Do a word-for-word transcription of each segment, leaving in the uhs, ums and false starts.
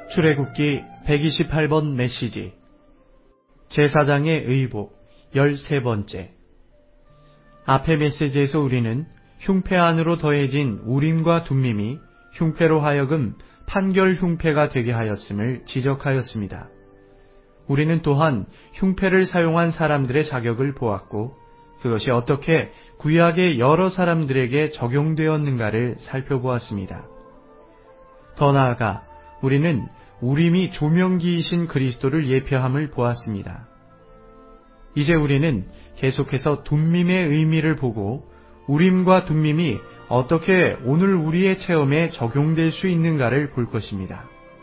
출애굽기 백이십팔 번 메시지 제사장의 의복 열세 번째. 앞의 메시지에서 우리는 흉패 안으로 더해진 우림과 둠밈이 흉패로 하여금 판결 흉패가 되게 하였음을 지적하였습니다. 우리는 또한 흉패를 사용한 사람들의 자격을 보았고 그것이 어떻게 구약의 여러 사람들에게 적용되었는가를 살펴보았습니다. 더 나아가 우리는 우림이 조명기이신 그리스도를 예표함을 보았습니다. 이제 우리는 계속해서 둠밈의 의미를 보고 우림과 둠밈이 어떻게 오늘 우리의 체험에 적용될 수 있는가를 볼 것입니다.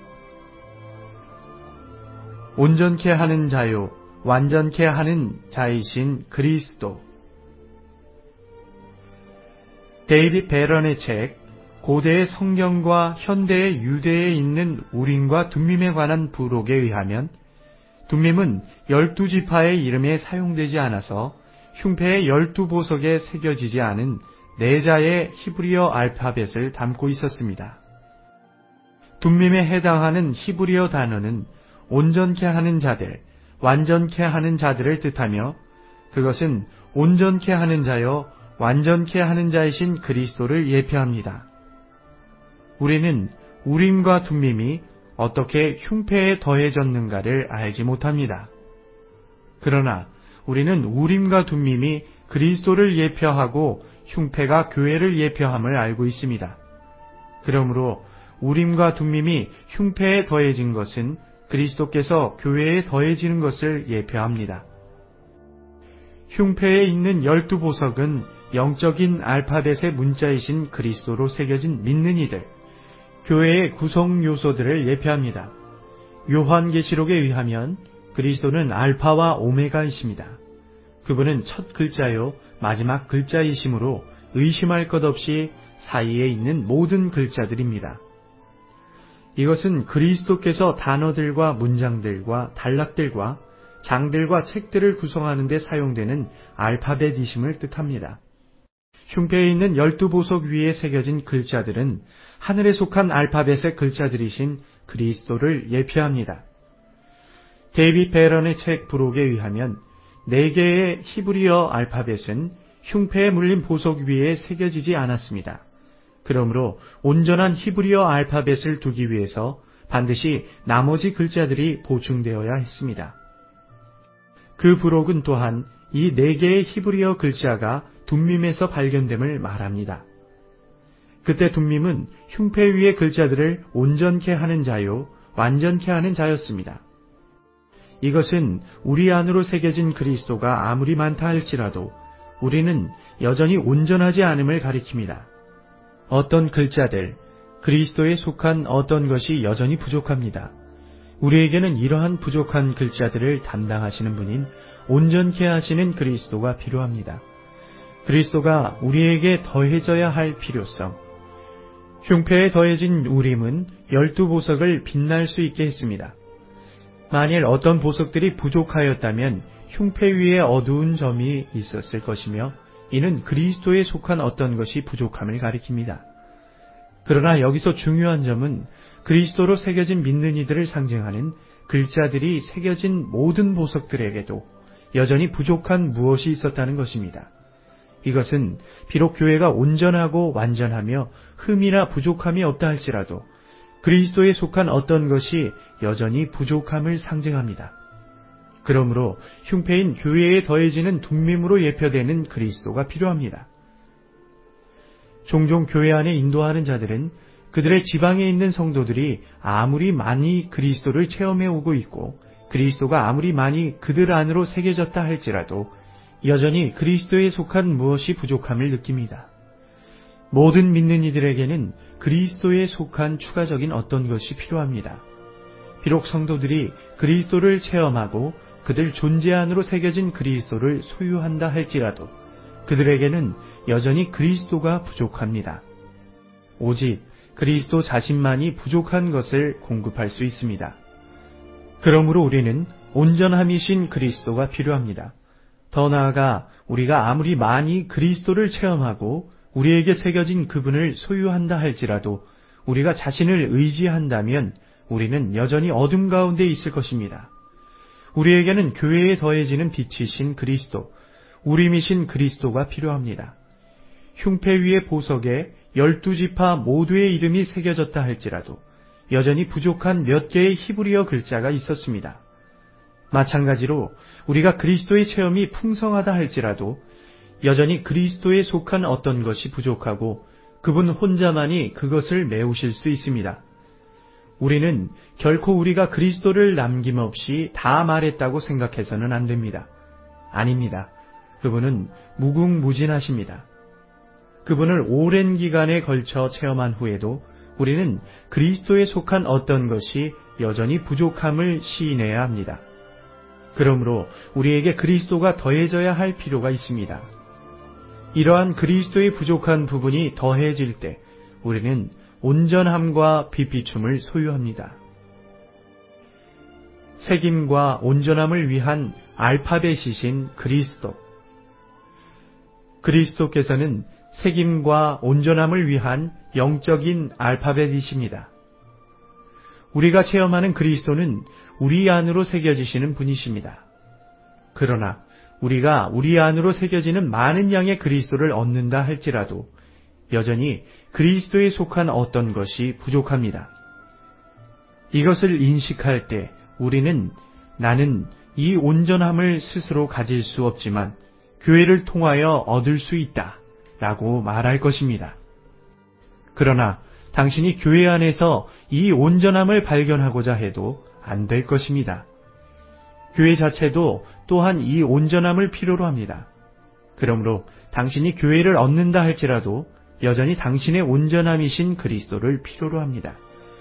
온전케 하는 자요, 완전케 하는 자이신 그리스도. 데이빗 베런의 책 고대의 성경과 현대의 유대에 있는 우림과 둠밈에 관한 부록에 의하면 둠밈은 열두 지파의 이름에 사용되지 않아서 흉패의 열두 보석에 새겨지지 않은 네 자의 히브리어 알파벳을 담고 있었습니다. 둠밈에 해당하는 히브리어 단어는 온전케 하는 자들, 완전케 하는 자들을 뜻하며 그것은 온전케 하는 자여 완전케 하는 자이신 그리스도를 예표합니다. 우리는 우림과 둠밈이 어떻게 흉패에 더해졌는가를 알지 못합니다. 그러나 우리는 우림과 둠밈이 그리스도를 예표하고 흉패가 교회를 예표함을 알고 있습니다. 그러므로 우림과 둠밈이 흉패에 더해진 것은 그리스도께서 교회에 더해지는 것을 예표합니다. 흉패에 있는 열두 보석은 영적인 알파벳의 문자이신 그리스도로 새겨진 믿는 이들, 교회의 구성 요소들을 예표합니다. 요한계시록에 의하면 그리스도는 알파와 오메가이십니다. 그분은 첫 글자요 마지막 글자이시므로 의심할 것 없이 사이에 있는 모든 글자들입니다. 이것은 그리스도께서 단어들과 문장들과 단락들과 장들과 책들을 구성하는 데 사용되는 알파벳이심을 뜻합니다. 흉패에 있는 열두 보석 위에 새겨진 글자들은 하늘에 속한 알파벳의 글자들이신 그리스도를 예표합니다. 데이빗 베런의 책 부록에 의하면 네 개의 히브리어 알파벳은 흉패에 물린 보석 위에 새겨지지 않았습니다. 그러므로 온전한 히브리어 알파벳을 두기 위해서 반드시 나머지 글자들이 보충되어야 했습니다. 그 부록은 또한 이 네 개의 히브리어 글자가 둠밈에서 발견됨을 말합니다. 그때 둠밈은 흉패 위의 글자들을 온전케 하는 자요, 완전케 하는 자였습니다. 이것은 우리 안으로 새겨진 그리스도가 아무리 많다 할지라도 우리는 여전히 온전하지 않음을 가리킵니다. 어떤 글자들, 그리스도에 속한 어떤 것이 여전히 부족합니다. 우리에게는 이러한 부족한 글자들을 담당하시는 분인 온전케 하시는 그리스도가 필요합니다. 그리스도가 우리에게 더해져야 할 필요성. 흉패에 더해진 우림은 열두 보석을 빛날 수 있게 했습니다. 만일 어떤 보석들이 부족하였다면 흉패 위에 어두운 점이 있었을 것이며 이는 그리스도에 속한 어떤 것이 부족함을 가리킵니다. 그러나 여기서 중요한 점은 그리스도로 새겨진 믿는 이들을 상징하는 글자들이 새겨진 모든 보석들에게도 여전히 부족한 무엇이 있었다는 것입니다. 이것은 비록 교회가 온전하고 완전하며 흠이나 부족함이 없다 할지라도 그리스도에 속한 어떤 것이 여전히 부족함을 상징합니다. 그러므로 흉패인 교회에 더해지는 둠밈으로 예표되는 그리스도가 필요합니다. 종종 교회 안에 인도하는 자들은 그들의 지방에 있는 성도들이 아무리 많이 그리스도를 체험해 오고 있고 그리스도가 아무리 많이 그들 안으로 새겨졌다 할지라도 여전히 그리스도에 속한 무엇이 부족함을 느낍니다. 모든 믿는 이들에게는 그리스도에 속한 추가적인 어떤 것이 필요합니다. 비록 성도들이 그리스도를 체험하고 그들 존재 안으로 새겨진 그리스도를 소유한다 할지라도 그들에게는 여전히 그리스도가 부족합니다. 오직 그리스도 자신만이 부족한 것을 공급할 수 있습니다. 그러므로 우리는 온전함이신 그리스도가 필요합니다. 더 나아가 우리가 아무리 많이 그리스도를 체험하고 우리에게 새겨진 그분을 소유한다 할지라도 우리가 자신을 의지한다면 우리는 여전히 어둠 가운데 있을 것입니다. 우리에게는 교회에 더해지는 빛이신 그리스도, 우림이신 그리스도가 필요합니다. 흉패 위의 보석에 열두 지파 모두의 이름이 새겨졌다 할지라도 여전히 부족한 몇 개의 히브리어 글자가 있었습니다. 마찬가지로 우리가 그리스도의 체험이 풍성하다 할지라도 여전히 그리스도에 속한 어떤 것이 부족하고 그분 혼자만이 그것을 메우실 수 있습니다. 우리는 결코 우리가 그리스도를 남김없이 다 말했다고 생각해서는 안 됩니다. 아닙니다. 그분은 무궁무진하십니다. 그분을 오랜 기간에 걸쳐 체험한 후에도 우리는 그리스도에 속한 어떤 것이 여전히 부족함을 시인해야 합니다. 그러므로 우리에게 그리스도가 더해져야 할 필요가 있습니다. 이러한 그리스도의 부족한 부분이 더해질 때 우리는 온전함과 빛비춤을 소유합니다. 새김과 온전함을 위한 알파벳이신 그리스도. 그리스도께서는 새김과 온전함을 위한 영적인 알파벳이십니다. 우리가 체험하는 그리스도는 우리 안으로 새겨지시는 분이십니다. 그러나 우리가 우리 안으로 새겨지는 많은 양의 그리스도를 얻는다 할지라도 여전히 그리스도에 속한 어떤 것이 부족합니다. 이것을 인식할 때 우리는 나는 이 온전함을 스스로 가질 수 없지만 교회를 통하여 얻을 수 있다 라고 말할 것입니다. 그러나 당신이 교회 안에서 이 온전함을 발견하고자 해도 안 될 것입니다. 교회 자체도 또한 이 온전함을 필요로 합니다. 그러므로 당신이 교회를 얻는다 할지라도 여전히 당신의 온전함이신 그리스도를 필요로 합니다.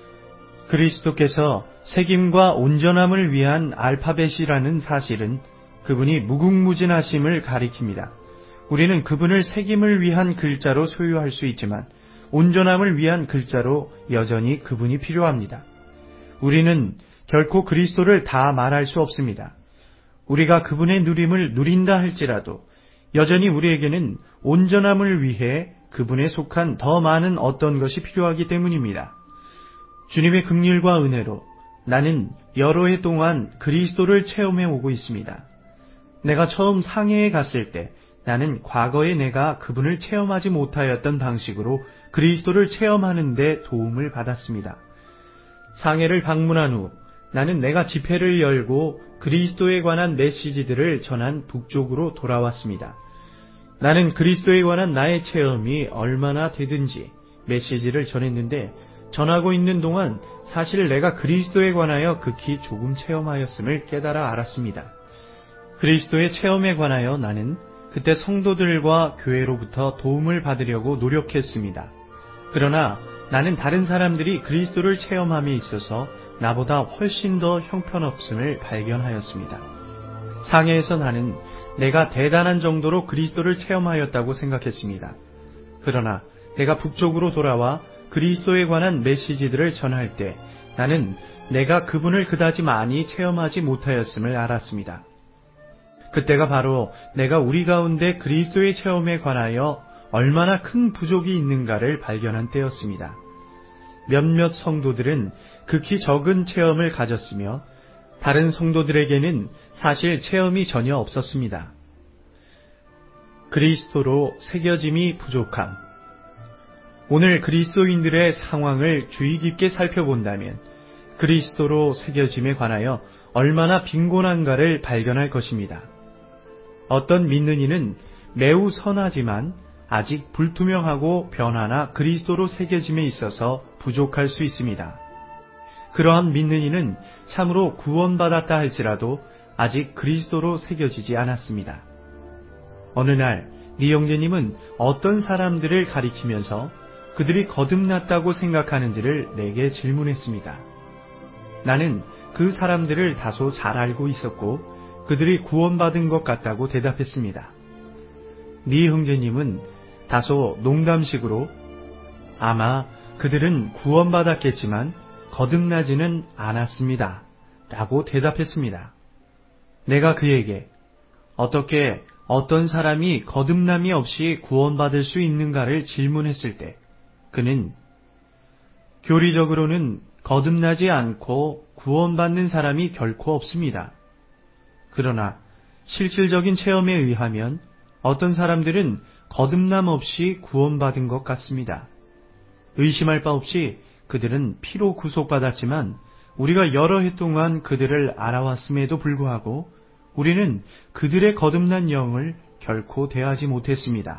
그리스도께서 새김과 온전함을 위한 알파벳이라는 사실은 그분이 무궁무진하심을 가리킵니다. 우리는 그분을 새김을 위한 글자로 소유할 수 있지만 온전함을 위한 글자로 여전히 그분이 필요합니다. 우리는 결코 그리스도를 다 말할 수 없습니다. 우리가 그분의 누림을 누린다 할지라도 여전히 우리에게는 온전함을 위해 그분에 속한 더 많은 어떤 것이 필요하기 때문입니다. 주님의 긍휼과 은혜로 나는 여러 해 동안 그리스도를 체험해 오고 있습니다. 내가 처음 상해에 갔을 때 나는 과거에 내가 그분을 체험하지 못하였던 방식으로 그리스도를 체험하는 데 도움을 받았습니다. 상해를 방문한 후 나는 내가 집회를 열고 그리스도에 관한 메시지들을 전한 북쪽으로 돌아왔습니다. 나는 그리스도에 관한 나의 체험이 얼마나 되든지 메시지를 전했는데 전하고 있는 동안 사실 내가 그리스도에 관하여 극히 조금 체험하였음을 깨달아 알았습니다. 그리스도의 체험에 관하여 나는 그때 성도들과 교회로부터 도움을 받으려고 노력했습니다. 그러나 나는 다른 사람들이 그리스도를 체험함에 있어서 나보다 훨씬 더 형편없음을 발견하였습니다. 상해에서 나는 내가 대단한 정도로 그리스도를 체험하였다고 생각했습니다. 그러나 내가 북쪽으로 돌아와 그리스도에 관한 메시지들을 전할 때 나는 내가 그분을 그다지 많이 체험하지 못하였음을 알았습니다. 그때가 바로 내가 우리 가운데 그리스도의 체험에 관하여 얼마나 큰 부족이 있는가를 발견한 때였습니다. 몇몇 성도들은 극히 적은 체험을 가졌으며 다른 성도들에게는 사실 체험이 전혀 없었습니다. 그리스도로 새겨짐이 부족함. 오늘 그리스도인들의 상황을 주의 깊게 살펴본다면 그리스도로 새겨짐에 관하여 얼마나 빈곤한가를 발견할 것입니다. 어떤 믿는 이는 매우 선하지만 아직 불투명하고 변화나 그리스도로 새겨짐에 있어서 부족할 수 있습니다. 그러한 믿는 이는 참으로 구원받았다 할지라도 아직 그리스도로 새겨지지 않았습니다. 어느 날 네 형제님은 어떤 사람들을 가리키면서 그들이 거듭났다고 생각하는지를 내게 질문했습니다. 나는 그 사람들을 다소 잘 알고 있었고 그들이 구원받은 것 같다고 대답했습니다. 네 형제님은 다소 농담식으로 아마 그들은 구원받았겠지만 거듭나지는 않았습니다. 라고 대답했습니다. 내가 그에게 어떻게 어떤 사람이 거듭남이 없이 구원받을 수 있는가를 질문했을 때 그는 교리적으로는 거듭나지 않고 구원받는 사람이 결코 없습니다. 그러나 실질적인 체험에 의하면 어떤 사람들은 거듭남 없이 구원받은 것 같습니다. 의심할 바 없이 그들은 피로 구속받았지만 우리가 여러 해 동안 그들을 알아왔음에도 불구하고 우리는 그들의 거듭난 영을 결코 대하지 못했습니다.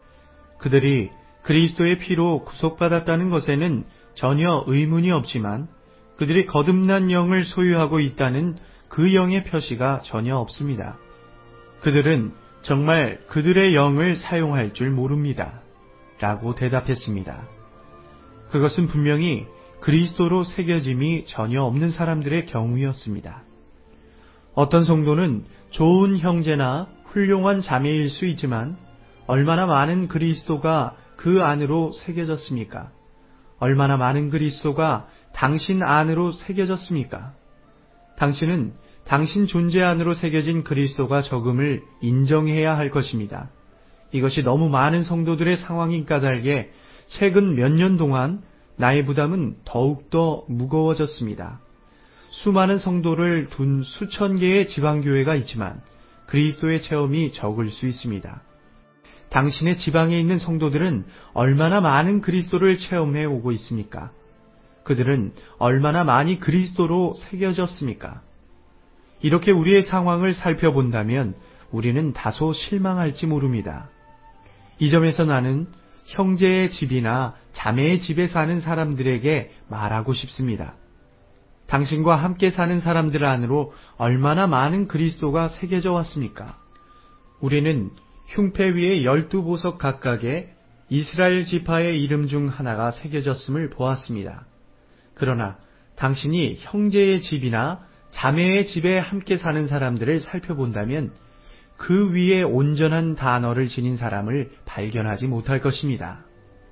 그들이 그리스도의 피로 구속받았다는 것에는 전혀 의문이 없지만 그들이 거듭난 영을 소유하고 있다는 그 영의 표시가 전혀 없습니다. 그들은 정말 그들의 영을 사용할 줄 모릅니다. 라고 대답했습니다. 그것은 분명히 그리스도로 새겨짐이 전혀 없는 사람들의 경우였습니다. 어떤 성도는 좋은 형제나 훌륭한 자매일 수 있지만 얼마나 많은 그리스도가 그 안으로 새겨졌습니까? 얼마나 많은 그리스도가 당신 안으로 새겨졌습니까? 당신은 당신 존재 안으로 새겨진 그리스도가 적음을 인정해야 할 것입니다. 이것이 너무 많은 성도들의 상황인 까닭에 최근 몇 년 동안 나의 부담은 더욱더 무거워졌습니다. 수많은 성도를 둔 수천 개의 지방교회가 있지만 그리스도의 체험이 적을 수 있습니다. 당신의 지방에 있는 성도들은 얼마나 많은 그리스도를 체험해 오고 있습니까? 그들은 얼마나 많이 그리스도로 새겨졌습니까? 이렇게 우리의 상황을 살펴본다면 우리는 다소 실망할지 모릅니다. 이 점에서 나는 형제의 집이나 자매의 집에 사는 사람들에게 말하고 싶습니다. 당신과 함께 사는 사람들 안으로 얼마나 많은 그리스도가 새겨져 왔습니까? 우리는 흉패 위에 열두 보석 각각에 이스라엘 지파의 이름 중 하나가 새겨졌음을 보았습니다. 그러나 당신이 형제의 집이나 자매의 집에 함께 사는 사람들을 살펴본다면 그 위에 온전한 단어를 지닌 사람을 발견하지 못할 것입니다.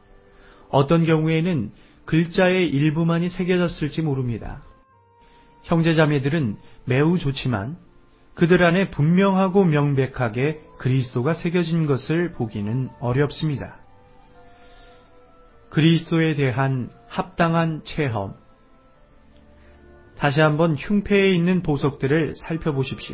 어떤 경우에는 글자의 일부만이 새겨졌을지 모릅니다. 형제자매들은 매우 좋지만 그들 안에 분명하고 명백하게 그리스도가 새겨진 것을 보기는 어렵습니다. 그리스도에 대한 합당한 체험. 다시 한번 흉패에 있는 보석들을 살펴보십시오.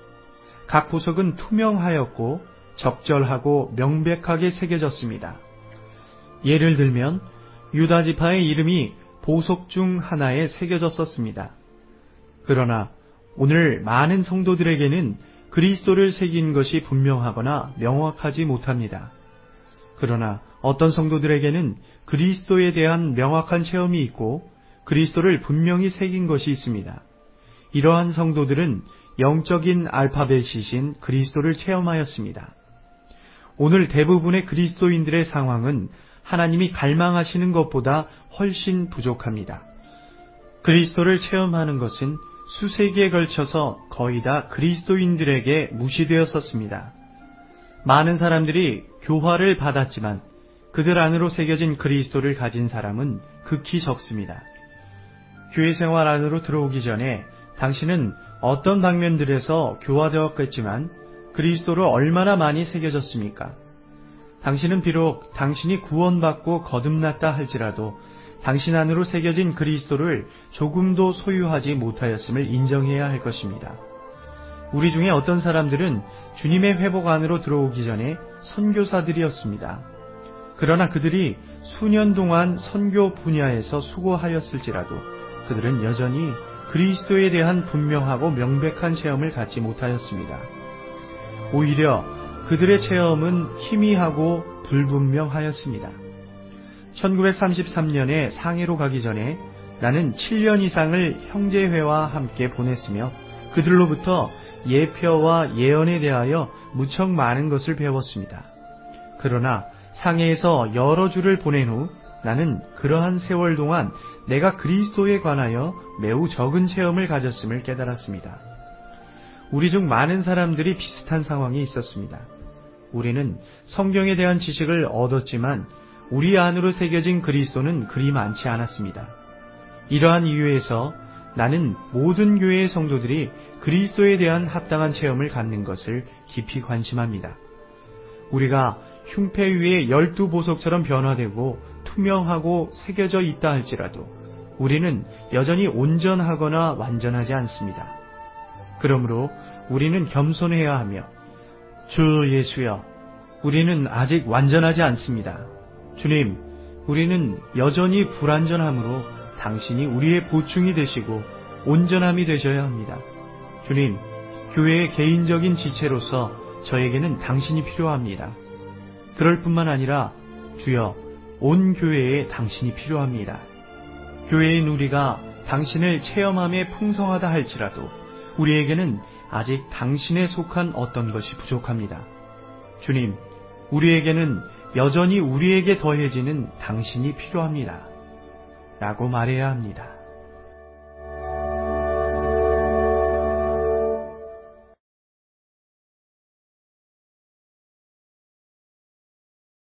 각 보석은 투명하였고 적절하고 명백하게 새겨졌습니다. 예를 들면 유다 지파의 이름이 보석 중 하나에 새겨졌었습니다. 그러나 오늘 많은 성도들에게는 그리스도를 새긴 것이 분명하거나 명확하지 못합니다. 그러나 어떤 성도들에게는 그리스도에 대한 명확한 체험이 있고 그리스도를 분명히 새긴 것이 있습니다. 이러한 성도들은 영적인 알파벳이신 그리스도를 체험하였습니다. 오늘 대부분의 그리스도인들의 상황은 하나님이 갈망하시는 것보다 훨씬 부족합니다. 그리스도를 체험하는 것은 수세기에 걸쳐서 거의 다 그리스도인들에게 무시되었었습니다. 많은 사람들이 교화를 받았지만 그들 안으로 새겨진 그리스도를 가진 사람은 극히 적습니다. 교회 생활 안으로 들어오기 전에 당신은 어떤 방면들에서 교화되었겠지만 그리스도로 얼마나 많이 새겨졌습니까? 당신은 비록 당신이 구원받고 거듭났다 할지라도 당신 안으로 새겨진 그리스도를 조금도 소유하지 못하였음을 인정해야 할 것입니다. 우리 중에 어떤 사람들은 주님의 회복 안으로 들어오기 전에 선교사들이었습니다. 그러나 그들이 수년 동안 선교 분야에서 수고하였을지라도 그들은 여전히 그리스도에 대한 분명하고 명백한 체험을 갖지 못하였습니다. 오히려 그들의 체험은 희미하고 불분명하였습니다. 천구백삼십삼 년에 상해로 가기 전에 나는 칠 년 이상을 형제회와 함께 보냈으며 그들로부터 예표와 예언에 대하여 무척 많은 것을 배웠습니다. 그러나 상해에서 여러 주를 보낸 후 나는 그러한 세월 동안 내가 그리스도에 관하여 매우 적은 체험을 가졌음을 깨달았습니다. 우리 중 많은 사람들이 비슷한 상황에 있었습니다. 우리는 성경에 대한 지식을 얻었지만 우리 안으로 새겨진 그리스도는 그리 많지 않았습니다. 이러한 이유에서 나는 모든 교회의 성도들이 그리스도에 대한 합당한 체험을 갖는 것을 깊이 관심합니다. 우리가 흉패 위에 열두 보석처럼 변화되고 투명하고 새겨져 있다 할지라도 우리는 여전히 온전하거나 완전하지 않습니다. 그러므로 우리는 겸손해야 하며, 주 예수여, 우리는 아직 완전하지 않습니다. 주님, 우리는 여전히 불완전하므로 당신이 우리의 보충이 되시고 온전함이 되셔야 합니다. 주님, 교회의 개인적인 지체로서 저에게는 당신이 필요합니다. 그럴 뿐만 아니라 주여, 온 교회에 당신이 필요합니다. 교회인 우리가 당신을 체험함에 풍성하다 할지라도 우리에게는 아직 당신에 속한 어떤 것이 부족합니다. 주님, 우리에게는 여전히 우리에게 더해지는 당신이 필요합니다. 라고 말해야 합니다.